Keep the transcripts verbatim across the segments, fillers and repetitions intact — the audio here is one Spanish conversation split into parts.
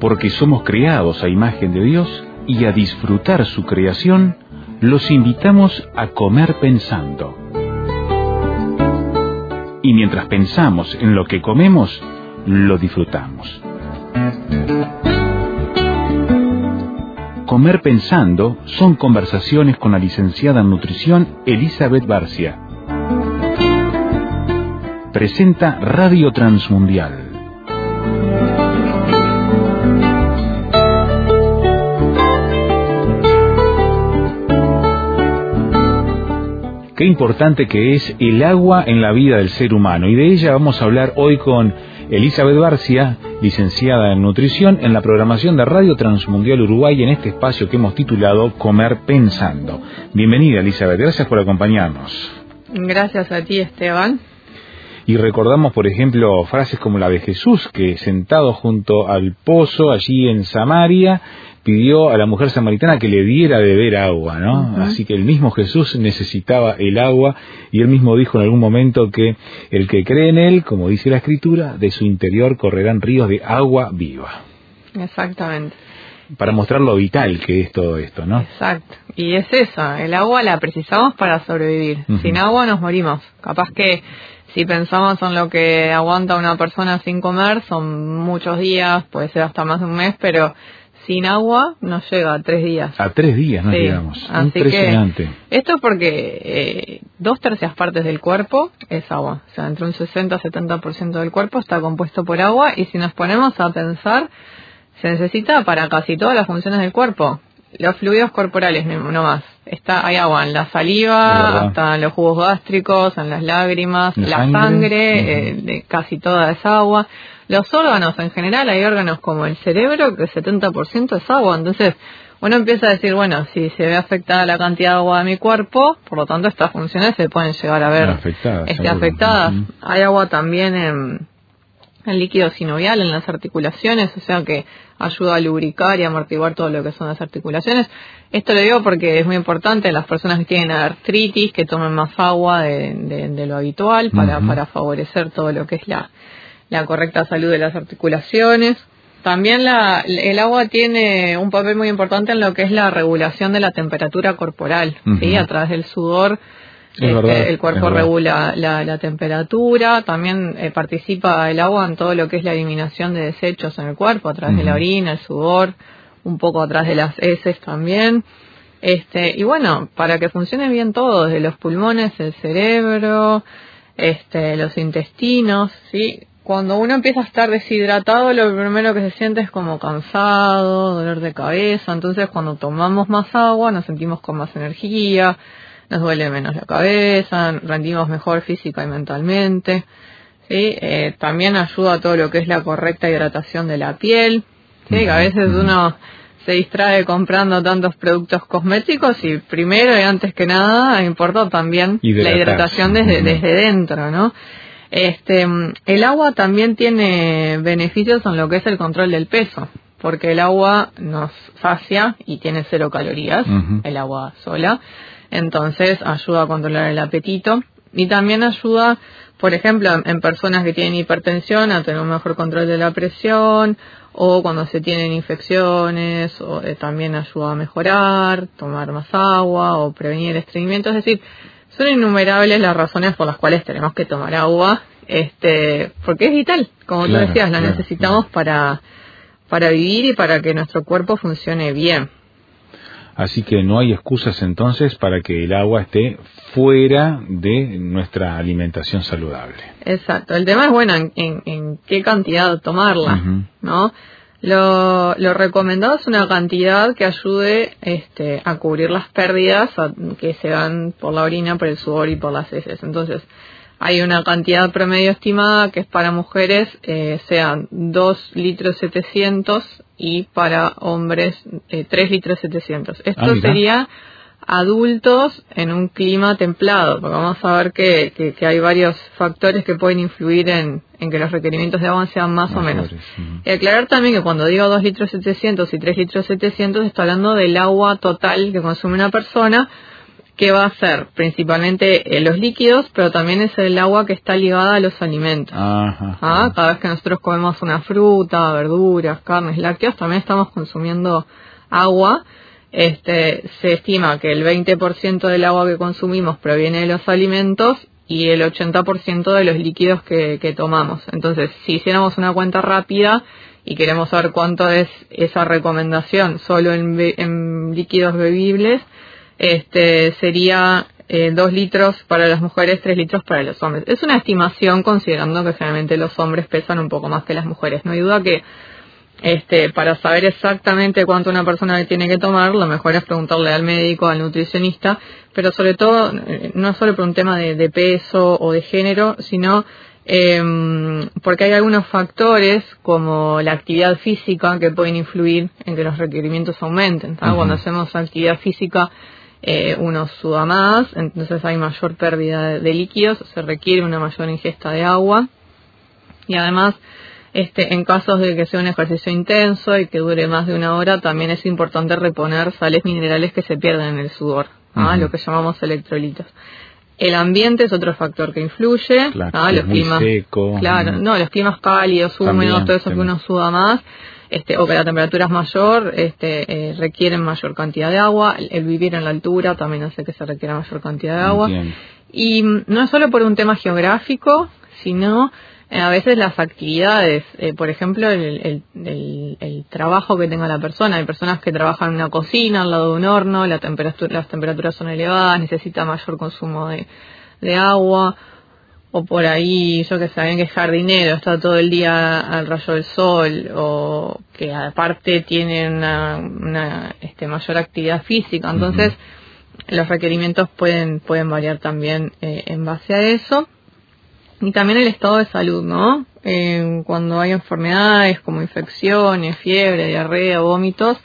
porque somos creados a imagen de Dios y a disfrutar su creación, los invitamos a comer pensando. Y mientras pensamos en lo que comemos, lo disfrutamos. Comer pensando son conversaciones con la licenciada en nutrición Elizabeth Barcia. Presenta Radio Transmundial. Qué importante que es el agua en la vida del ser humano, y de ella vamos a hablar hoy con Elizabeth Barcia, licenciada en nutrición, en la programación de Radio Transmundial Uruguay, en este espacio que hemos titulado Comer Pensando. Bienvenida, Elizabeth, gracias por acompañarnos. Gracias a ti, Esteban. Y recordamos, por ejemplo, frases como la de Jesús, que sentado junto al pozo allí en Samaria, pidió a la mujer samaritana que le diera de beber agua, ¿no? Uh-huh. Así que el mismo Jesús necesitaba el agua, y él mismo dijo en algún momento que el que cree en él, como dice la Escritura, de su interior correrán ríos de agua viva. Exactamente. Para mostrar lo vital que es todo esto, ¿no? Exacto. Y es eso, el agua la precisamos para sobrevivir. Uh-huh. Sin agua nos morimos. Capaz que si pensamos en lo que aguanta una persona sin comer, son muchos días, puede ser hasta más de un mes, pero sin agua nos llega a tres días. A tres días nos sí. llegamos. Así Impresionante. Que esto es porque eh, dos tercias partes del cuerpo es agua. O sea, entre un sesenta a setenta por ciento del cuerpo está compuesto por agua, y si nos ponemos a pensar, se necesita para casi todas las funciones del cuerpo. Los fluidos corporales, no más. Está, hay agua en la saliva, hasta en los jugos gástricos, en las lágrimas, la, la sangre, sangre uh-huh. eh, de casi toda es agua. Los órganos en general, hay órganos como el cerebro, que el setenta por ciento es agua. Entonces, uno empieza a decir, bueno, si se ve afectada la cantidad de agua de mi cuerpo, por lo tanto estas funciones se pueden llegar a ver afectadas. Este, afectadas. Uh-huh. Hay agua también en el líquido sinovial, en las articulaciones, o sea que ayuda a lubricar y amortiguar todo lo que son las articulaciones. Esto lo digo porque es muy importante las personas que tienen artritis, que tomen más agua de, de, de lo habitual para, uh-huh. para favorecer todo lo que es la, la correcta salud de las articulaciones. También la, el agua tiene un papel muy importante en lo que es la regulación de la temperatura corporal, uh-huh. ¿sí? A través del sudor. Este, verdad, el cuerpo regula la, la temperatura. También eh, participa el agua en todo lo que es la eliminación de desechos en el cuerpo, a través uh-huh. de la orina, el sudor, un poco a través de las heces también. Este, y bueno, para que funcione bien todo, desde los pulmones, el cerebro, este, los intestinos, ¿sí? Cuando uno empieza a estar deshidratado, lo primero que se siente es como cansado, dolor de cabeza. Entonces, cuando tomamos más agua, nos sentimos con más energía, nos duele menos la cabeza, rendimos mejor física y mentalmente, ¿sí? Eh, también ayuda a todo lo que es la correcta hidratación de la piel, ¿sí? Que a veces uno se distrae comprando tantos productos cosméticos, y primero y antes que nada importa también la hidratación desde, desde dentro, ¿no? Este, el agua también tiene beneficios en lo que es el control del peso, porque el agua nos sacia y tiene cero calorías, uh-huh. el agua sola. Entonces ayuda a controlar el apetito, y también ayuda, por ejemplo, en personas que tienen hipertensión, a tener un mejor control de la presión, o cuando se tienen infecciones, o eh, también ayuda a mejorar, tomar más agua o prevenir el estreñimiento. Es decir, son innumerables las razones por las cuales tenemos que tomar agua, este, porque es vital, como claro, tú decías, la claro, necesitamos claro. para para vivir y para que nuestro cuerpo funcione bien. Así que no hay excusas entonces para que el agua esté fuera de nuestra alimentación saludable. Exacto. El tema es, bueno, en, en, en qué cantidad tomarla, uh-huh. ¿no? Lo, lo recomendado es una cantidad que ayude este, a cubrir las pérdidas a, que se dan por la orina, por el sudor y por las heces. Entonces, hay una cantidad promedio estimada que es para mujeres, eh, sean dos litros setecientos, y para hombres eh, tres litros setecientos. Esto ah, sería adultos en un clima templado, porque vamos a ver que, que, que hay varios factores que pueden influir en, en que los requerimientos de agua sean más, más o menos. Uh-huh. Y aclarar también que cuando digo dos litros setecientos y tres litros setecientos, estoy hablando del agua total que consume una persona, que va a ser principalmente eh, los líquidos, pero también es el agua que está ligada a los alimentos. Ajá, ¿Ah? Cada vez que nosotros comemos una fruta, verduras, carnes, lácteos, también estamos consumiendo agua. Este, se estima que el veinte por ciento del agua que consumimos proviene de los alimentos y el ochenta por ciento de los líquidos que, que tomamos. Entonces, si hiciéramos una cuenta rápida y queremos saber cuánto es esa recomendación solo en, en líquidos bebibles, este sería eh, dos litros para las mujeres, tres litros para los hombres. Es una estimación considerando que generalmente los hombres pesan un poco más que las mujeres. No hay duda que este para saber exactamente cuánto una persona tiene que tomar, lo mejor es preguntarle al médico, al nutricionista, pero sobre todo no solo por un tema de, de peso o de género, sino Eh, porque hay algunos factores como la actividad física que pueden influir en que los requerimientos aumenten. Uh-huh. Cuando hacemos actividad física eh, uno suda más, entonces hay mayor pérdida de, de líquidos, se requiere una mayor ingesta de agua y además este en casos de que sea un ejercicio intenso y que dure más de una hora también es importante reponer sales minerales que se pierden en el sudor, uh-huh. ¿ah? Lo que llamamos electrolitos. El ambiente es otro factor que influye, claro, ¿ah? Los climas, seco. claro, no, los climas cálidos, húmedos, también, todo eso también. Que uno suda más, este, o que la temperatura es mayor, este, eh, requieren mayor cantidad de agua. El, el vivir en la altura también hace que se requiera mayor cantidad de agua. Entiendo. Y no es solo por un tema geográfico, sino eh, a veces las actividades, eh, por ejemplo, el, el, el, el trabajo que tenga la persona. Hay personas que trabajan en una cocina al lado de un horno, la temperatura, las temperaturas son elevadas, necesita mayor consumo de, de agua, o por ahí, yo que sé, alguien que es jardinero, está todo el día al rayo del sol, o que aparte tiene una, una este, mayor actividad física. Entonces, uh-huh. los requerimientos pueden, pueden variar también eh, en base a eso. Y también el estado de salud, ¿no? Eh, cuando hay enfermedades como infecciones, fiebre, diarrea, vómitos,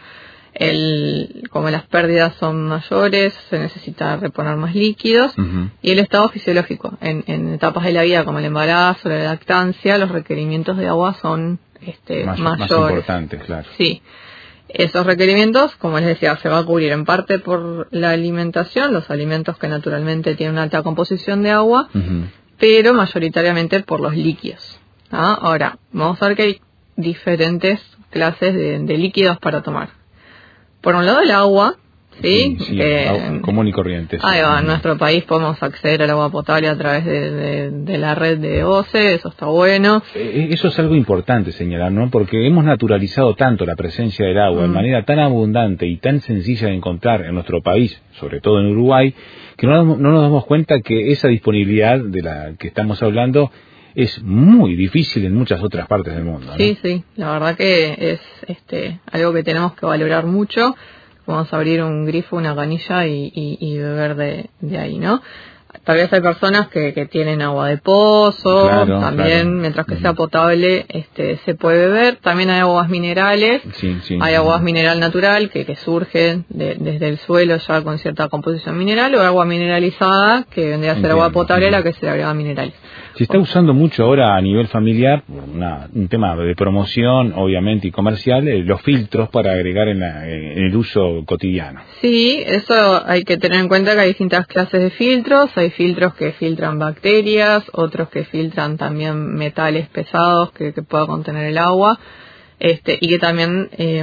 el, como las pérdidas son mayores, se necesita reponer más líquidos. Uh-huh. Y el estado fisiológico, en, en etapas de la vida como el embarazo, la lactancia, los requerimientos de agua son este, Más, mayores. Más importantes, claro. Sí. Esos requerimientos, como les decía, se va a cubrir en parte por la alimentación, los alimentos que naturalmente tienen una alta composición de agua, uh-huh. pero mayoritariamente por los líquidos. ¿Ah? Ahora, vamos a ver que hay diferentes clases de, de líquidos para tomar. Por un lado el agua, ¿sí? Sí, sí, eh, agua común y corriente. Sí. Ahí va, en nuestro país podemos acceder al agua potable a través de, de, de la red de O C E, eso está bueno. Eh, eso es algo importante señalar, ¿no? Porque hemos naturalizado tanto la presencia del agua mm. de manera tan abundante y tan sencilla de encontrar en nuestro país, sobre todo en Uruguay, que no, no nos damos cuenta que esa disponibilidad de la que estamos hablando es muy difícil en muchas otras partes del mundo, ¿no? Sí, sí, la verdad que es este algo que tenemos que valorar mucho. Vamos a abrir un grifo, una canilla y, y, y beber de, de ahí, ¿no? Tal vez hay personas que, que tienen agua de pozo, claro, también, claro. mientras que sea potable, este, se puede beber. También hay aguas minerales, sí, sí, hay aguas mineral natural que, que surgen de, desde el suelo ya con cierta composición mineral, o agua mineralizada que vendría a ser Entiendo, agua potable a la que se le agrega minerales. Se está usando mucho ahora a nivel familiar, una, un tema de promoción, obviamente, y comercial, eh, los filtros para agregar en, la, en el uso cotidiano. Sí, eso hay que tener en cuenta que hay distintas clases de filtros. Hay filtros que filtran bacterias, otros que filtran también metales pesados que, que pueda contener el agua, este y que también eh,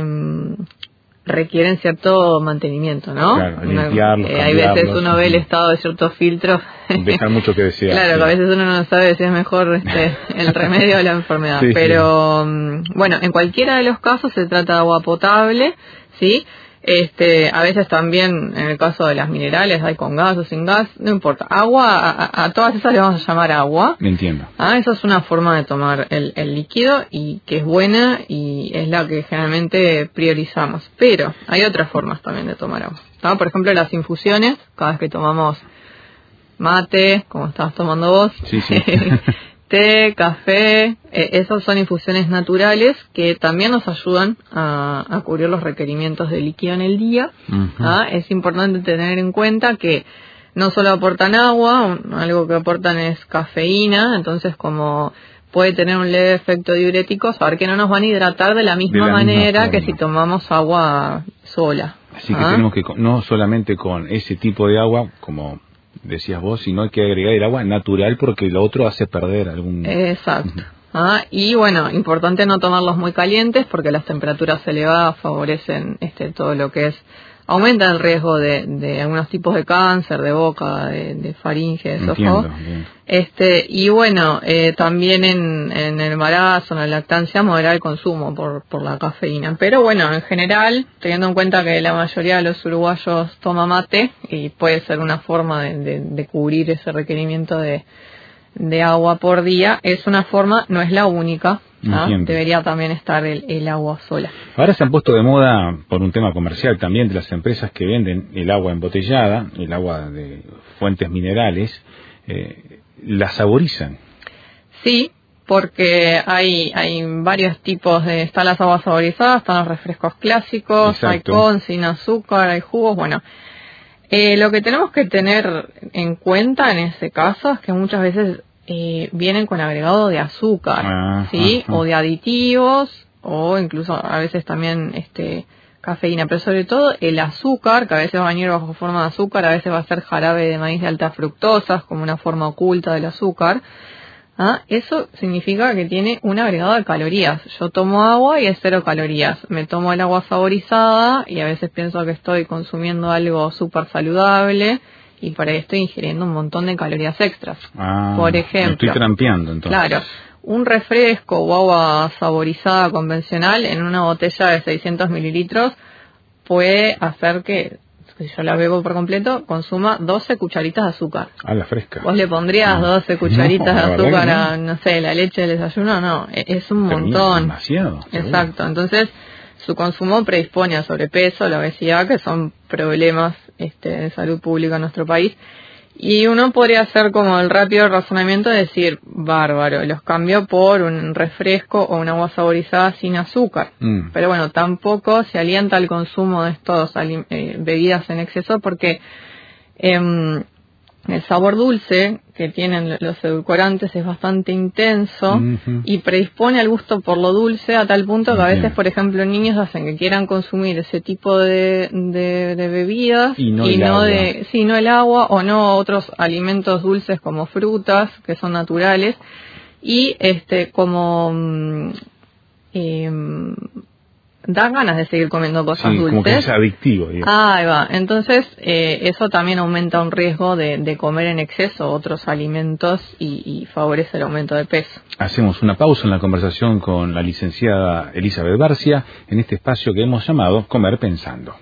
requieren cierto mantenimiento, ¿no? Claro, limpiarlos, eh, hay veces uno ve el estado de ciertos filtros. Dejar mucho que desear. Claro, sí. Que a veces uno no sabe si es mejor este, el remedio o la enfermedad. Sí, pero, sí. Bueno, en cualquiera de los casos se trata de agua potable, ¿sí? Este, a veces también, en el caso de las minerales, hay con gas o sin gas, no importa. Agua, a, a todas esas le vamos a llamar agua. Me entiendo. Ah, esa es una forma de tomar el, el líquido y que es buena y es la que generalmente priorizamos. Pero hay otras formas también de tomar agua. ¿Ah? Por ejemplo, las infusiones, cada vez que tomamos mate, como estabas tomando vos. Sí, sí. Té, café, eh, esas son infusiones naturales que también nos ayudan a, a cubrir los requerimientos de líquido en el día. Uh-huh. ¿Ah? Es importante tener en cuenta que no solo aportan agua, algo que aportan es cafeína, entonces como puede tener un leve efecto diurético, saber que no nos van a hidratar de la misma, de la manera misma que si tomamos agua sola. Así que ¿Ah? tenemos que, no solamente con ese tipo de agua, como decías vos, sino hay que agregar el agua natural porque lo otro hace perder algún... Exacto. ¿Ah? Y bueno, importante no tomarlos muy calientes porque las temperaturas elevadas favorecen este todo lo que es, aumentan el riesgo de, de algunos tipos de cáncer, de boca, de, de faringe, de esófago. Este, y bueno, eh, también en, en el embarazo, en la lactancia, moderar el consumo por, por la cafeína. Pero bueno, en general, teniendo en cuenta que la mayoría de los uruguayos toma mate, y puede ser una forma de, de, de cubrir ese requerimiento de, de agua por día, es una forma, no es la única. ¿Ah? Debería también estar el, el agua sola. Ahora se han puesto de moda, por un tema comercial también, de las empresas que venden el agua embotellada, el agua de fuentes minerales, eh, la saborizan. Sí, porque hay hay varios tipos de... Están las aguas saborizadas, están los refrescos clásicos, Exacto. hay con, sin azúcar, hay jugos, bueno... Eh, lo que tenemos que tener en cuenta en ese caso es que muchas veces... Eh, vienen con agregado de azúcar, ah, ¿sí? Ah, ah. O de aditivos, o incluso a veces también este cafeína, pero sobre todo el azúcar, que a veces va a venir bajo forma de azúcar, a veces va a ser jarabe de maíz de alta fructosa, como una forma oculta del azúcar. ¿Ah? Eso significa que tiene un agregado de calorías. Yo tomo agua y es cero calorías. Me tomo el agua saborizada y a veces pienso que estoy consumiendo algo súper saludable, y por ahí estoy ingiriendo un montón de calorías extras. Ah, por ejemplo, estoy trampeando entonces. Claro, un refresco o agua saborizada convencional en una botella de seiscientos mililitros puede hacer que, si yo la bebo por completo, consuma doce cucharitas de azúcar. Ah, la fresca. ¿Vos le pondrías no. doce cucharitas no, de azúcar a, no sé, la leche del desayuno? No, es un Pero montón. Demasiado. Exacto, seguro. Entonces su consumo predispone a sobrepeso, la obesidad, que son problemas este, de salud pública en nuestro país. Y uno podría hacer como el rápido razonamiento de decir, bárbaro, los cambio por un refresco o un agua saborizada sin azúcar. Mm. Pero bueno, tampoco se alienta el consumo de estos eh, bebidas en exceso porque eh, el sabor dulce que tienen los edulcorantes es bastante intenso uh-huh. y predispone al gusto por lo dulce a tal punto que a veces, por ejemplo, niños hacen que quieran consumir ese tipo de, de, de bebidas y no, y el, no agua. de sí, no el agua o no otros alimentos dulces como frutas que son naturales y este como eh, da ganas de seguir comiendo cosas sí, dulces. Como que es adictivo. Digamos. Ah, ahí va. Entonces, eh, eso también aumenta un riesgo de, de comer en exceso otros alimentos y, y favorece el aumento de peso. Hacemos una pausa en la conversación con la licenciada Elizabeth Barcia en este espacio que hemos llamado Comer Pensando.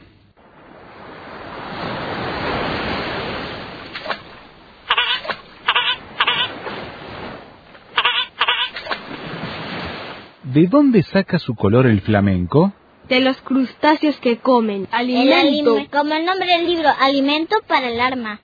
¿De dónde saca su color el flamenco? De los crustáceos que comen. Alimento. El alime- como el nombre del libro, alimento para el alma.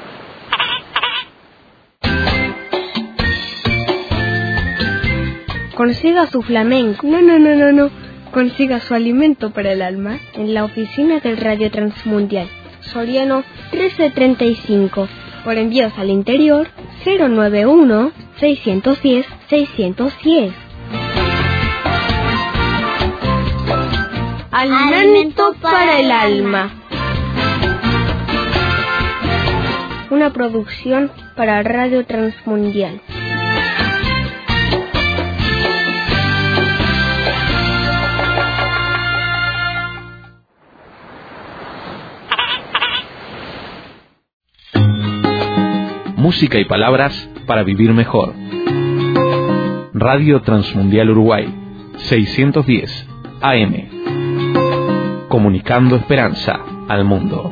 Consiga su flamenco. No, no, no, no, no. Consiga su alimento para el alma en la oficina del Radio Transmundial. Soriano trece treinta y cinco. Por envíos al interior cero nueve uno, seiscientos diez, seiscientos diez. Alimento para el alma. Una producción para Radio Transmundial. Música y palabras para vivir mejor. Radio Transmundial Uruguay, seiscientos diez A M. Comunicando esperanza al mundo.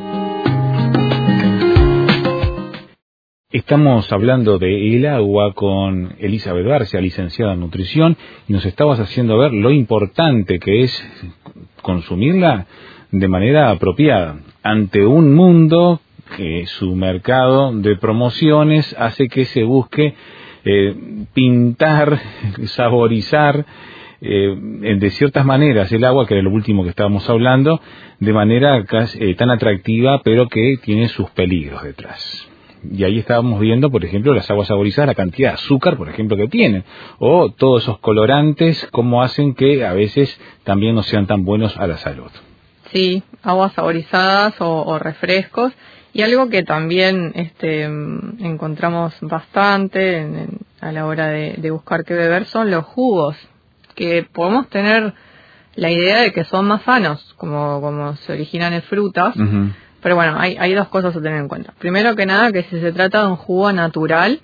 Estamos hablando de el agua con Elizabeth Barcia, licenciada en nutrición, y nos estabas haciendo ver lo importante que es consumirla de manera apropiada ante un mundo que su mercado de promociones hace que se busque eh, pintar, saborizar eh, de ciertas maneras el agua, que era lo último que estábamos hablando, de manera casi, eh, tan atractiva, pero que tiene sus peligros detrás. Y ahí estábamos viendo, por ejemplo, las aguas saborizadas, la cantidad de azúcar, por ejemplo, que tienen, o todos esos colorantes, cómo hacen que a veces también no sean tan buenos a la salud. Sí, aguas saborizadas o, o refrescos. Y algo que también este, encontramos bastante en, en, a la hora de, de buscar qué beber son los jugos, que podemos tener la idea de que son más sanos, como, como se originan en frutas. Uh-huh. Pero bueno, hay, hay dos cosas a tener en cuenta. Primero que nada, que si se trata de un jugo natural,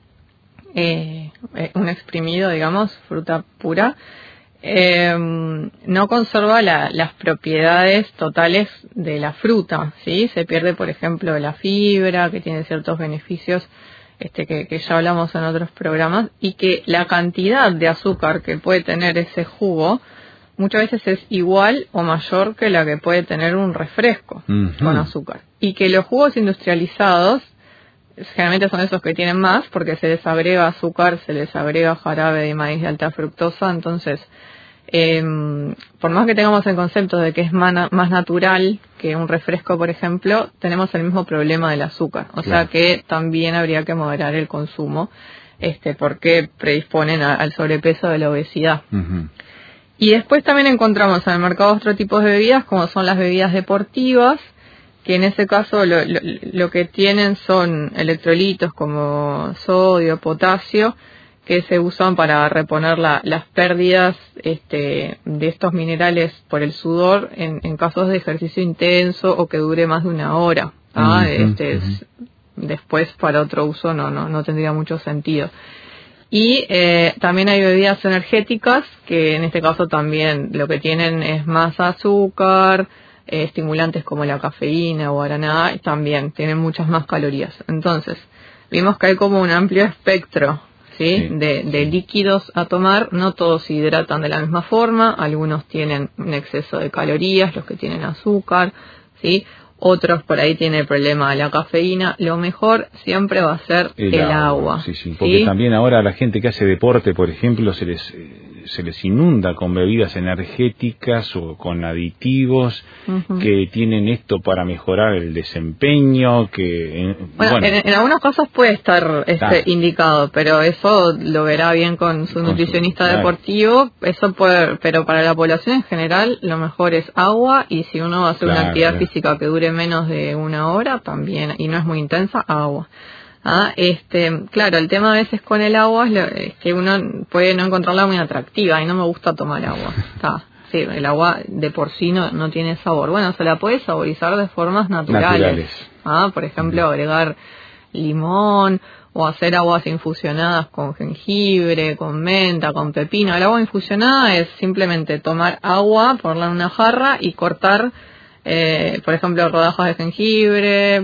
eh, un exprimido, digamos, fruta pura, Eh, no conserva la, las propiedades totales de la fruta, ¿sí? Se pierde, por ejemplo, la fibra, que tiene ciertos beneficios este, que, que ya hablamos en otros programas, y que la cantidad de azúcar que puede tener ese jugo muchas veces es igual o mayor que la que puede tener un refresco uh-huh. con azúcar. Y que los jugos industrializados generalmente son esos que tienen más, porque se les agrega azúcar, se les agrega jarabe de maíz de alta fructosa. Entonces, eh, por más que tengamos el concepto de que es más, más natural que un refresco, por ejemplo, tenemos el mismo problema del azúcar. O claro. sea que también habría que moderar el consumo, este, porque predisponen a, al sobrepeso de la obesidad. Uh-huh. Y después también encontramos en el mercado otro tipo de bebidas, como son las bebidas deportivas, que en ese caso lo, lo, lo que tienen son electrolitos como sodio, potasio, que se usan para reponer la, las pérdidas este, de estos minerales por el sudor en, en casos de ejercicio intenso o que dure más de una hora. ¿Ah? Uh-huh, este, uh-huh. es, después para otro uso no, no, no tendría mucho sentido. Y eh, también hay bebidas energéticas que en este caso también lo que tienen es más azúcar, eh, estimulantes como la cafeína o guaraná, también tienen muchas más calorías. Entonces, vimos que hay como un amplio espectro, ¿sí? Sí, de, de sí. líquidos a tomar. No todos se hidratan de la misma forma, algunos tienen un exceso de calorías, los que tienen azúcar, ¿sí? Otros por ahí tienen el problema de la cafeína. Lo mejor siempre va a ser el, el agua. agua. Sí, sí, porque ¿sí? también ahora la gente que hace deporte, por ejemplo, se les eh, se les inunda con bebidas energéticas o con aditivos uh-huh. que tienen esto para mejorar el desempeño. Que eh, bueno, bueno. En, en algunos casos puede estar este, ah. indicado, pero eso lo verá bien con su con nutricionista su, deportivo. Claro. Eso puede, pero para la población en general lo mejor es agua, y si uno va a hacer claro, una actividad claro. física que dure menos de una hora también, y no es muy intensa, agua. Ah, este, claro, el tema a veces con el agua es, lo, es que uno puede no encontrarla muy atractiva, y no me gusta tomar agua. Está, sí, el agua de por sí no, no tiene sabor. Bueno, se la puede saborizar de formas naturales. naturales. Ah, por ejemplo, agregar limón o hacer aguas infusionadas con jengibre, con menta, con pepino. El agua infusionada es simplemente tomar agua, ponerla en una jarra y cortar Eh, por ejemplo, rodajas de jengibre,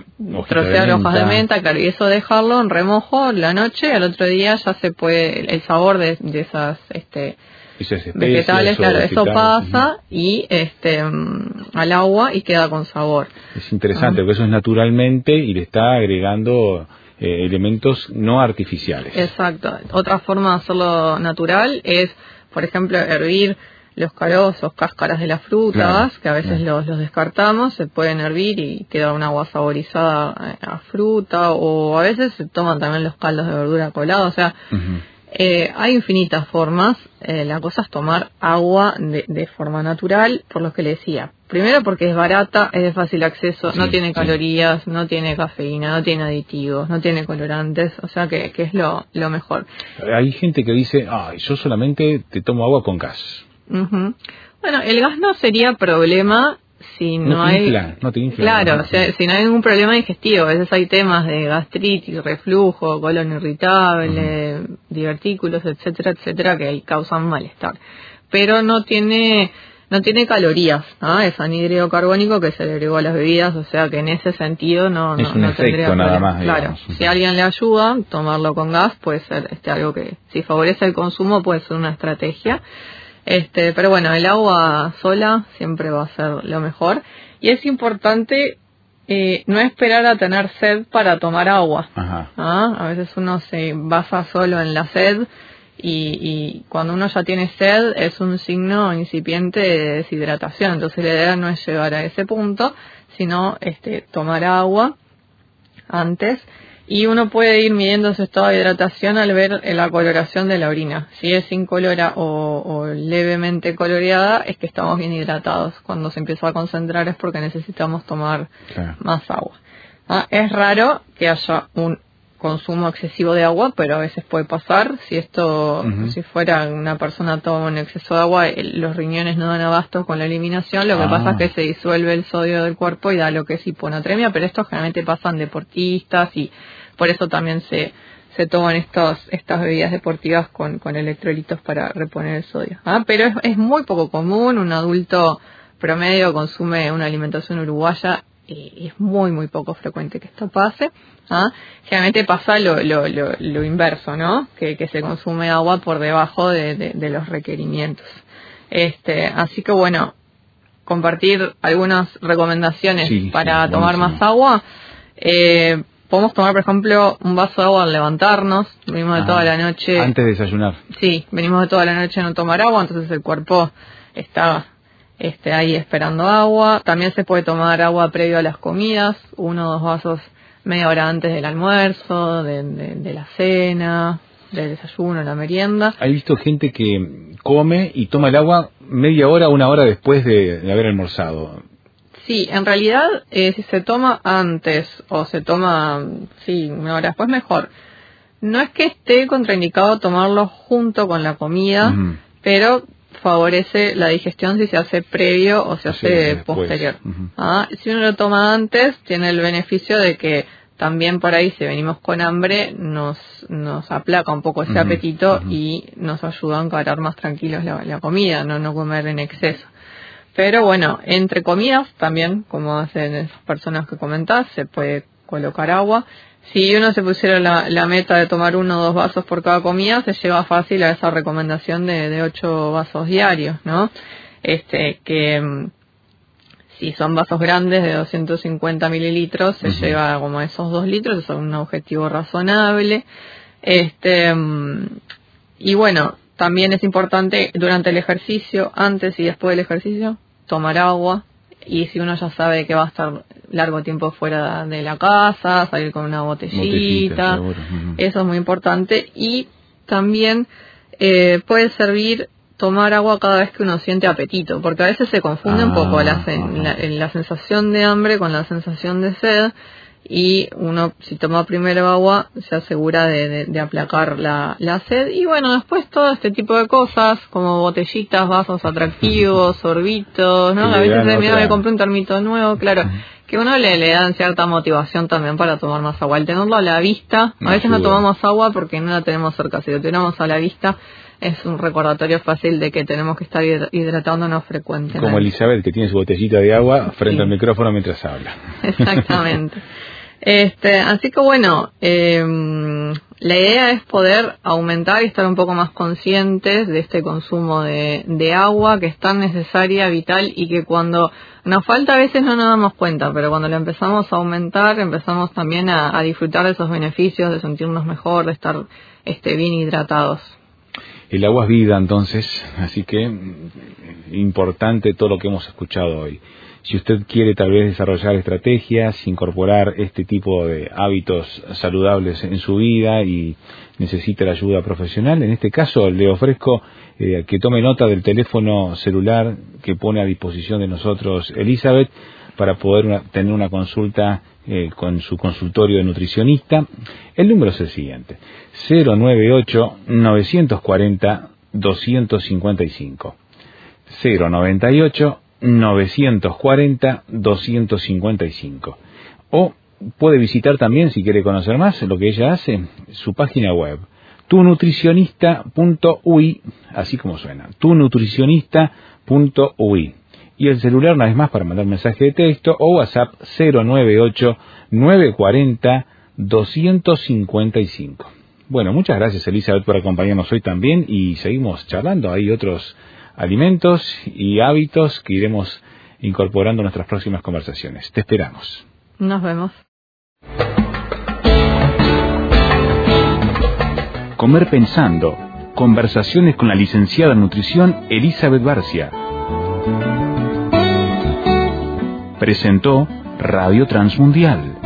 o trocear hojas de menta, claro, y eso dejarlo en remojo la noche, al otro día ya se puede, el sabor de, de esas este esas vegetales, claro, eso pasa y este al agua y queda con sabor. Es interesante, uh-huh. porque eso es naturalmente y le está agregando eh, elementos no artificiales. Exacto. Otra forma de hacerlo natural es, por ejemplo, hervir los carozos, cáscaras de las frutas, claro, que a veces claro. los, los descartamos, se pueden hervir y queda un agua saborizada a fruta, o a veces se toman también los caldos de verdura colados. O sea, uh-huh. eh, hay infinitas formas. Eh, la cosa es tomar agua de, de forma natural, por lo que le decía. Primero porque es barata, es de fácil acceso, sí, no tiene calorías, sí. no tiene cafeína, no tiene aditivos, no tiene colorantes, o sea que, que es lo, lo mejor. Hay gente que dice, ay, yo solamente te tomo agua con gas. Uh-huh. Bueno, el gas no sería problema si no, no hay infla, no te infla, claro, no, o sea, si no hay ningún problema digestivo. A veces hay temas de gastritis, reflujo, colon irritable, uh-huh. divertículos, etcétera, etcétera, que causan malestar, pero no tiene no tiene calorías, ¿no? Es anhídrido carbónico que se le agregó a las bebidas, o sea que en ese sentido no, es no, un no efecto tendría nada problema. más, claro, uh-huh. si a alguien le ayuda, tomarlo con gas puede ser este algo que, si favorece el consumo, puede ser una estrategia. Este, pero bueno, el agua sola siempre va a ser lo mejor, y es importante eh, no esperar a tener sed para tomar agua. Ajá. ¿Ah? A veces uno se basa solo en la sed, y, y cuando uno ya tiene sed es un signo incipiente de deshidratación. Entonces la idea no es llegar a ese punto, sino este, tomar agua antes. Y uno puede ir midiendo su estado de hidratación al ver la coloración de la orina. Si es incolora o, o levemente coloreada, es que estamos bien hidratados. Cuando se empieza a concentrar es porque necesitamos tomar claro. más agua. ¿Ah? Es raro que haya un consumo excesivo de agua, pero a veces puede pasar. Si esto, uh-huh. si fuera una persona toma un exceso de agua, el, los riñones no dan abasto con la eliminación, lo que ah. pasa es que se disuelve el sodio del cuerpo y da lo que es hiponatremia, pero esto generalmente pasa en deportistas y por eso también se se toman estos, estas bebidas deportivas con, con electrolitos para reponer el sodio. ¿Ah? Pero es, es muy poco común, un adulto promedio consume una alimentación uruguaya y es muy muy poco frecuente que esto pase. ¿Ah? Generalmente pasa lo, lo, lo, lo inverso, ¿no? Que, que se consume agua por debajo de, de, de los requerimientos. Este, así que bueno, compartir algunas recomendaciones sí, para sí, tomar más agua. Eh, podemos tomar, por ejemplo, un vaso de agua al levantarnos. Venimos de ah, toda la noche. Antes de desayunar. Sí, venimos de toda la noche a no tomar agua, entonces el cuerpo está este, ahí esperando agua. También se puede tomar agua previo a las comidas, uno o dos vasos media hora antes del almuerzo, de, de, de la cena, del desayuno, la merienda. He visto gente que come y toma el agua media hora, una hora después de, de haber almorzado. Sí, en realidad, eh, si se toma antes o se toma, sí, una hora después, mejor. No es que esté contraindicado tomarlo junto con la comida, uh-huh. pero favorece la digestión si se hace previo o se hace sí, posterior. Uh-huh. ¿Ah? Si uno lo toma antes, tiene el beneficio de que también por ahí, si venimos con hambre, nos nos aplaca un poco ese uh-huh. apetito uh-huh. y nos ayuda a encarar más tranquilos la, la comida, no no comer en exceso. Pero bueno, entre comidas también, como hacen esas personas que comentás, se puede colocar agua. Si uno se pusiera la, la meta de tomar uno o dos vasos por cada comida, se llega fácil a esa recomendación de, de ocho vasos diarios, ¿no? Este, que si son vasos grandes de doscientos cincuenta mililitros, se uh-huh. llega como a esos dos litros, eso es un objetivo razonable. Este, y bueno, también es importante durante el ejercicio, antes y después del ejercicio, tomar agua. Y si uno ya sabe que va a estar largo tiempo fuera de la casa, salir con una botellita, botellita uh-huh. eso es muy importante. Y también eh, puede servir tomar agua cada vez que uno siente apetito, porque a veces se confunde ah, un poco la, sen- la, la sensación de hambre con la sensación de sed, y uno, si toma primero agua, se asegura de, de, de aplacar la, la sed. Y bueno, después todo este tipo de cosas, como botellitas, vasos atractivos, sorbitos, ¿no? A veces me, me compré un termito nuevo, claro, que uno le, le dan cierta motivación también para tomar más agua. El tenerlo a la vista, a veces no tomamos agua porque no la tenemos cerca, si lo tenemos a la vista, es un recordatorio fácil de que tenemos que estar hidratándonos frecuentemente. Como Elizabeth, que tiene su botellita de agua frente sí. al micrófono mientras habla. Exactamente. Este, así que bueno, eh, la idea es poder aumentar y estar un poco más conscientes de este consumo de, de agua que es tan necesaria, vital, y que cuando nos falta a veces no nos damos cuenta, pero cuando lo empezamos a aumentar, empezamos también a, a disfrutar de esos beneficios, de sentirnos mejor, de estar este, bien hidratados. El agua es vida, entonces, así que importante todo lo que hemos escuchado hoy. Si usted quiere tal vez desarrollar estrategias, incorporar este tipo de hábitos saludables en su vida y necesita la ayuda profesional, en este caso le ofrezco eh, que tome nota del teléfono celular que pone a disposición de nosotros Elizabeth para poder una, tener una consulta eh, con su consultorio de nutricionista. El número es el siguiente: cero nueve ocho, nueve cuatro cero, dos cinco cinco. cero nueve ocho, nueve cuatro cero, dos cinco cinco. O puede visitar también, si quiere conocer más lo que ella hace, su página web, tu nutricionista punto u i, así como suena, tu nutricionista punto u i. Y el celular, una vez más, para mandar mensaje de texto o WhatsApp cero nueve ocho, nueve cuatro cero, dos cinco cinco. Bueno, muchas gracias Elizabeth por acompañarnos hoy también, y seguimos charlando. Hay otros alimentos y hábitos que iremos incorporando en nuestras próximas conversaciones. Te esperamos. Nos vemos. Comer pensando. Conversaciones con la licenciada en nutrición Elizabeth Barcia. Presentó Radio Transmundial.